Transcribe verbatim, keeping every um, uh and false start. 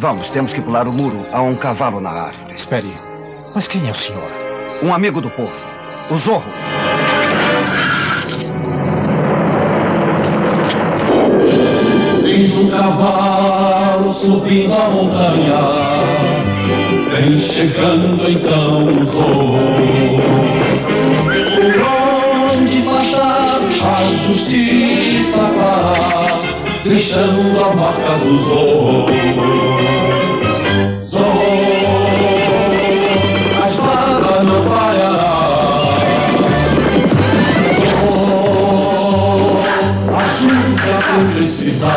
Vamos, temos que pular o muro. Há um cavalo na árvore. Espere. Mas quem é o senhor? Um amigo do povo. O Zorro. Eis um cavalo subindo a montanha. Vem chegando então o Zorro. Por onde passar a justiça vai, deixando a marca do Zorro. Zorro, a espada não falhará. Zorro, ajuda quem precisar.